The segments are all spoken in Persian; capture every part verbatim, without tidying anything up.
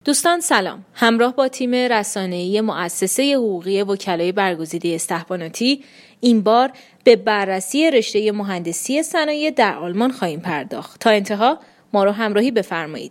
دوستان سلام. همراه با تیم رسانه‌ای مؤسسه حقوقی وکلای برگزیده استحباناتی این بار به بررسی رشته مهندسی صنایع در آلمان خواهیم پرداخت. تا انتها ما رو همراهی بفرمایید.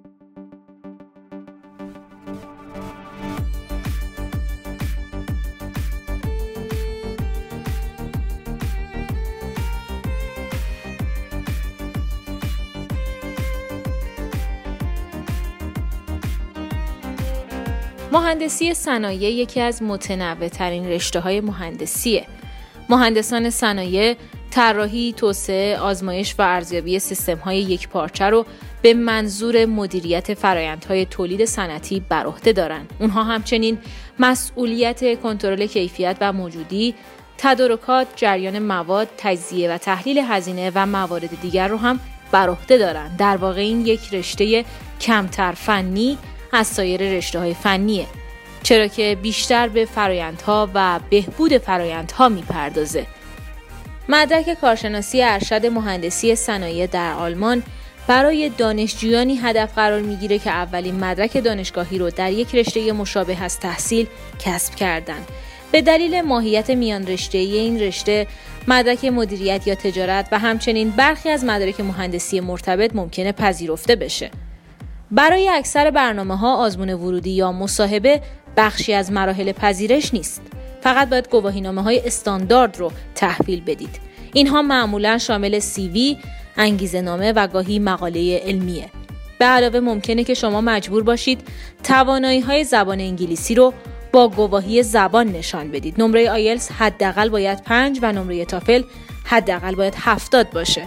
مهندسی صنایع یکی از متنوع‌ترین رشته‌های مهندسیه. مهندسان صنایع طراحی، توسعه، آزمایش و ارزیابی سیستم‌های یکپارچه رو به منظور مدیریت فرآیندهای تولید صنعتی بر عهده دارن. اونها همچنین مسئولیت کنترل کیفیت و موجودی، تدارکات، جریان مواد، تجزیه و تحلیل هزینه و موارد دیگر رو هم بر عهده دارن. در واقع این یک رشته کمتر فنی از سایر رشته‌های فنیه، چرا که بیشتر به فرآیندها و بهبود فرآیندها میپردازه. مدرک کارشناسی ارشد مهندسی صنایع در آلمان برای دانشجویانی هدف قرار میگیره که اولین مدرک دانشگاهی رو در یک رشته مشابه از تحصیل کسب کردن. به دلیل ماهیت میان رشته‌ای این رشته، مدرک مدیریت یا تجارت و همچنین برخی از مدارک مهندسی مرتبط ممکنه پذیرفته بشه. برای اکثر برنامه‌ها آزمون ورودی یا مصاحبه بخشی از مراحل پذیرش نیست. فقط باید گواهینامه‌های استاندارد رو تحویل بدید. اینها معمولاً شامل سی وی، انگیزه‌نامه و گاهی مقاله علمیه. به علاوه ممکنه که شما مجبور باشید توانایی‌های زبان انگلیسی رو با گواهی زبان نشان بدید. نمره آیلتس حداقل باید پنج و نمره تافل حداقل باید هفتاد باشه.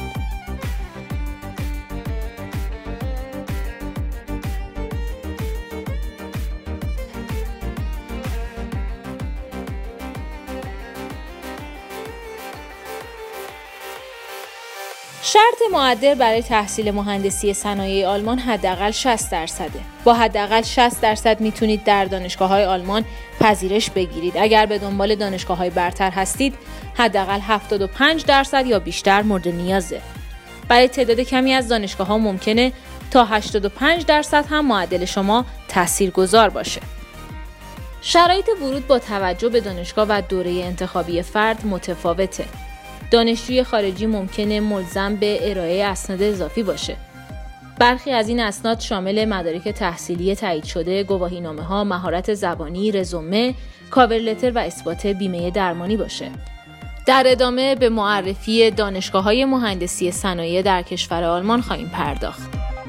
شرط معدل برای تحصیل مهندسی صنایع آلمان حداقل شصت درصده. با حداقل شصت درصد میتونید در دانشگاه‌های آلمان پذیرش بگیرید. اگر به دنبال دانشگاه‌های برتر هستید، حداقل هفتاد و پنج درصد یا بیشتر مورد نیازه. برای تعداد کمی از دانشگاه‌ها ممکنه تا هشتاد و پنج درصد هم معدل شما تاثیرگذار باشه. شرایط ورود با توجه به دانشگاه و دوره انتخابی فرد متفاوته. دانشجوی خارجی ممکنه ملزم به ارائه اسناد اضافی باشه. برخی از این اسناد شامل مدارک تحصیلی تایید شده، گواهینامه‌ها، مهارت زبانی، رزومه، کاور لتر و اثبات بیمه درمانی باشه. در ادامه به معرفی دانشگاه‌های مهندسی صنایع در کشور آلمان خواهیم پرداخت.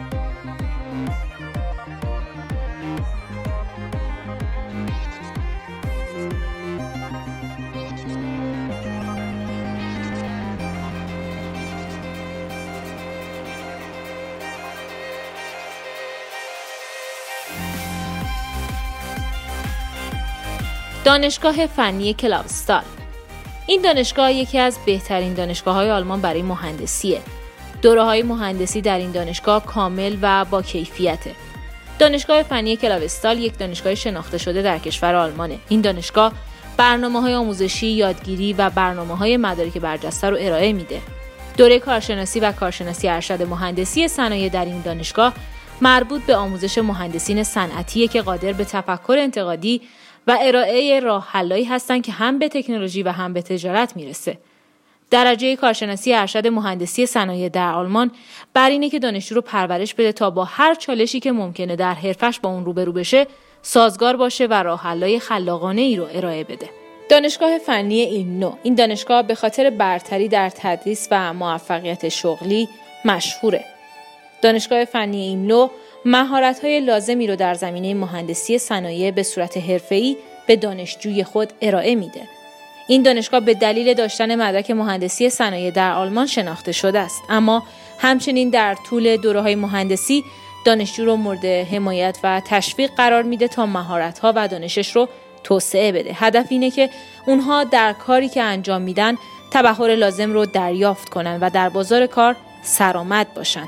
دانشگاه فنی کلاوستال. این دانشگاه یکی از بهترین دانشگاه‌های آلمان برای مهندسیه. دوره‌های مهندسی در این دانشگاه کامل و با کیفیته. دانشگاه فنی کلاوستال یک دانشگاه شناخته شده در کشور آلمانه. این دانشگاه برنامه‌های آموزشی، یادگیری و برنامه‌های مدارک برجسته رو ارائه میده. دوره کارشناسی و کارشناسی ارشد مهندسی صنایع در این دانشگاه مربوط به آموزش مهندسین صنعتیه که قادر به تفکر انتقادی و ارائه راه حلایی هستن که هم به تکنولوژی و هم به تجارت میرسه. درجه کارشناسی ارشد مهندسی صنایع در آلمان بر اینه که دانشجو رو پرورش بده تا با هر چالشی که ممکنه در حرفش با اون روبرو بشه سازگار باشه و راه حلای خلاقانه ای رو ارائه بده. دانشگاه فنی ایلمنو. این دانشگاه به خاطر برتری در تدریس و موفقیت شغلی مشهوره. دانشگاه فنی ایلمنو مهارت‌های لازمی رو در زمینه مهندسی صنایع به صورت حرفه‌ای به دانشجوی خود ارائه میده. این دانشگاه به دلیل داشتن مدرک مهندسی صنایع در آلمان شناخته شده است، اما همچنین در طول دوره‌های مهندسی دانشجو رو مورد حمایت و تشویق قرار میده تا مهارت‌ها و دانشش رو توسعه بده. هدف اینه که اونها در کاری که انجام میدن تبحر لازم رو دریافت کنن و در بازار کار سرآمد باشن.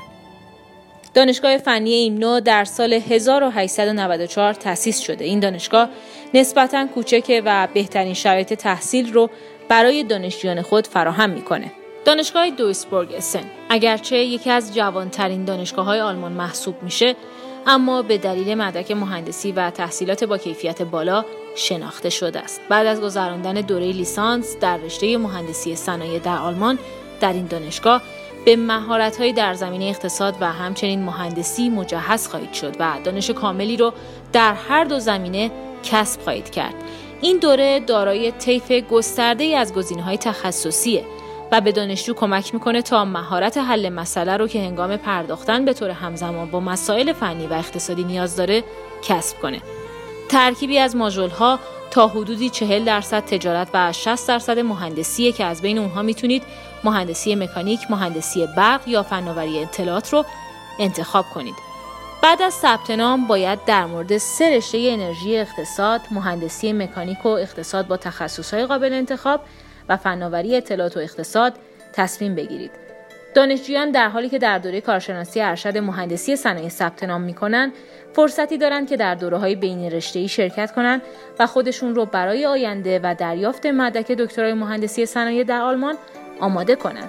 دانشگاه فنی ایلمنو در سال هزار و هشتصد و نود و چهار تأسیس شده. این دانشگاه نسبتاً کوچکه و بهترین شرایط تحصیل رو برای دانشجویان خود فراهم میکنه. دانشگاه دویسبورگ اسن اگرچه یکی از جوانترین دانشگاه‌های آلمان محسوب میشه، اما به دلیل مدرک مهندسی و تحصیلات با کیفیت بالا شناخته شده است. بعد از گذراندن دوره لیسانس در رشته مهندسی صنایع در آلمان در این دانشگاه به مهارت‌های در زمینه اقتصاد و همچنین مهندسی مجهز خواهید شد و دانش کاملی رو در هر دو زمینه کسب خواهید کرد. این دوره دارای طیف گسترده‌ای از گزینه‌های تخصصیه و به دانشجو کمک میکنه تا مهارت حل مسئله رو که هنگام پرداختن به طور همزمان با مسائل فنی و اقتصادی نیاز داره کسب کنه. ترکیبی از ماژول‌ها تا حدودی چهل درصد تجارت و شصت درصد مهندسیه که از بین اونها میتونید مهندسی مکانیک، مهندسی برق یا فناوری اطلاعات رو انتخاب کنید. بعد از ثبت نام باید در مورد سه رشته انرژی اقتصاد، مهندسی مکانیک و اقتصاد با تخصص‌های قابل انتخاب و فناوری اطلاعات و اقتصاد تصمیم بگیرید. دانشجویان در حالی که در دوره کارشناسی ارشد مهندسی صنایع ثبت نام می‌کنند، فرصتی دارند که در دوره‌های بین رشته‌ای شرکت کنند و خودشون رو برای آینده و دریافت مدرک دکترای مهندسی صنایع در آلمان آماده کنند.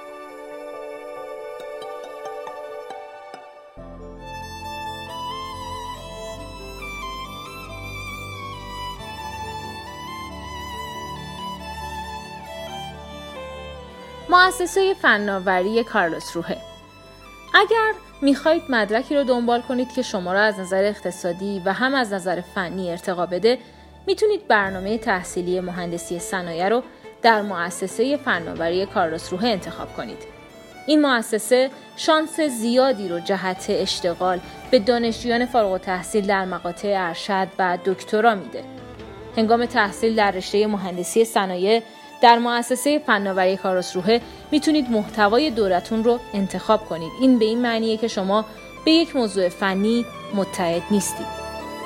مؤسسه فناوری کارلسروه. اگر میخواید مدرکی رو دنبال کنید که شما را از نظر اقتصادی و هم از نظر فنی ارتقا بده، میتونید برنامه تحصیلی مهندسی صنایع رو در مؤسسه فناوری کارلسروه انتخاب کنید. این مؤسسه شانس زیادی رو جهت اشتغال به دانشجویان فارغ التحصیل در مقاطع ارشد و دکترا میده. هنگام تحصیل در رشته مهندسی صنایع در مؤسسه فناوری کارلسروه میتونید محتوای دورتون رو انتخاب کنید. این به این معنیه که شما به یک موضوع فنی متحد نیستید.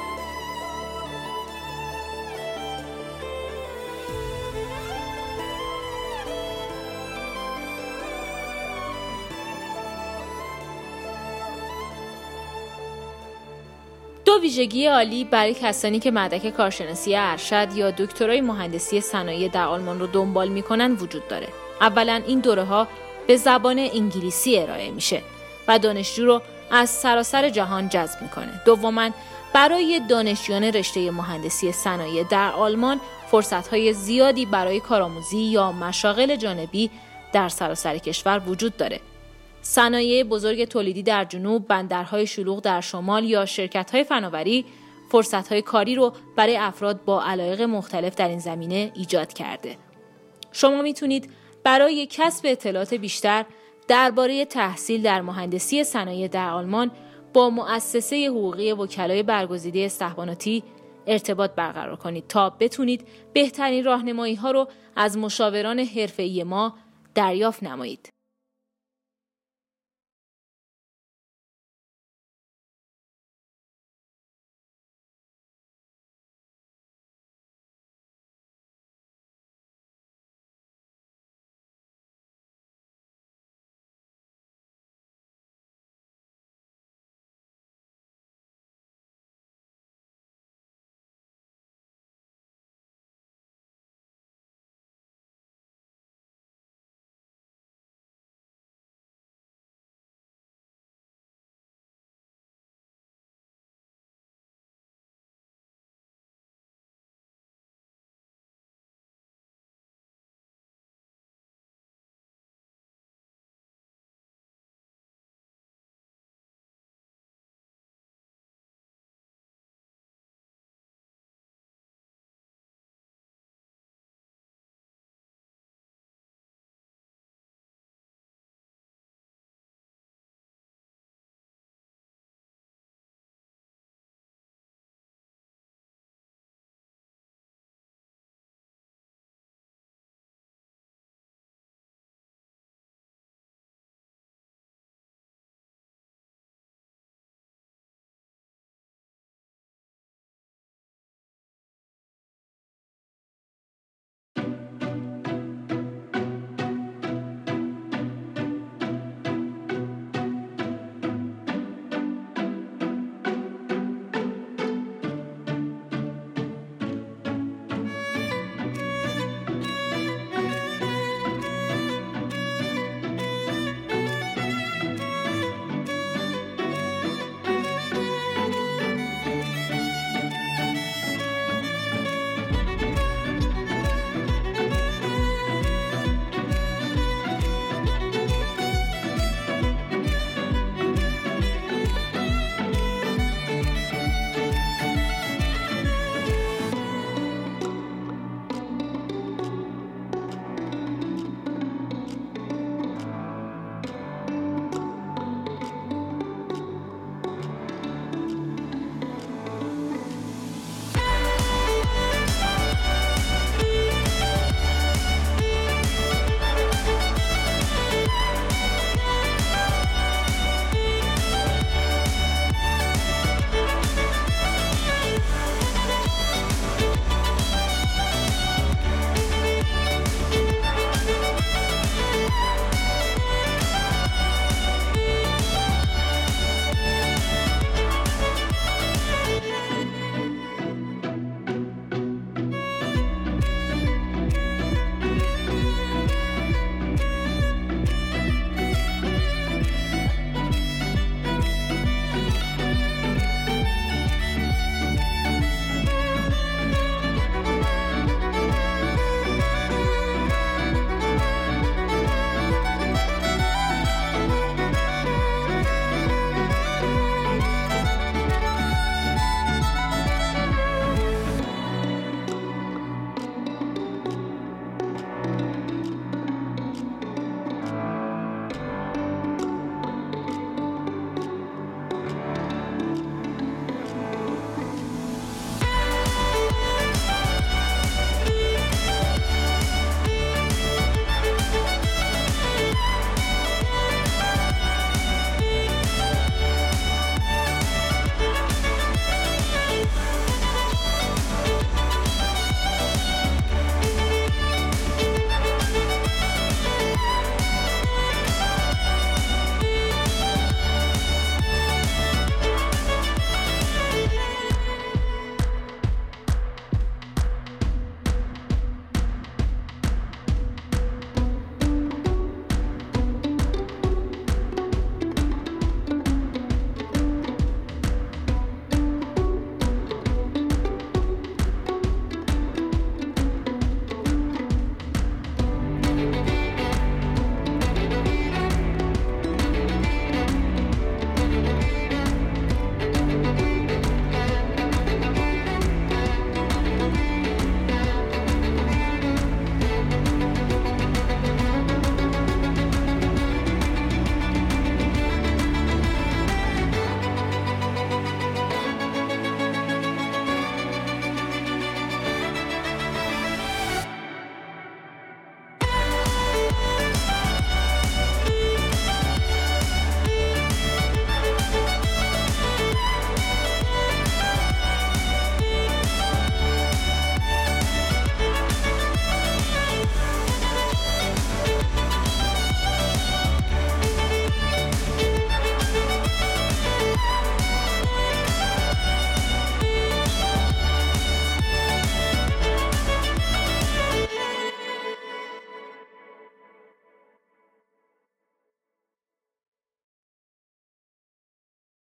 دو ویژگی عالی برای کسانی که مدرک کارشناسی ارشد یا دکترای مهندسی صنایع در آلمان رو دنبال میکنن وجود داره. اولا این دوره‌ها به زبان انگلیسی ارائه میشه و دانشجو رو از سراسر جهان جذب میکنه. دوما برای دانشجویان رشته مهندسی صنایع در آلمان فرصت‌های زیادی برای کارآموزی یا مشاغل جانبی در سراسر کشور وجود داره. صنایع بزرگ تولیدی در جنوب، بندرهای شلوغ در شمال یا شرکت‌های فناوری فرصت‌های کاری رو برای افراد با علایق مختلف در این زمینه ایجاد کرده. شما میتونید برای کسب اطلاعات بیشتر درباره تحصیل در مهندسی صنایع در آلمان با مؤسسه حقوقی وکلای برگزیده استخباراتی ارتباط برقرار کنید تا بتونید بهترین راهنمایی‌ها رو از مشاوران حرفه‌ای ما دریافت نمایید.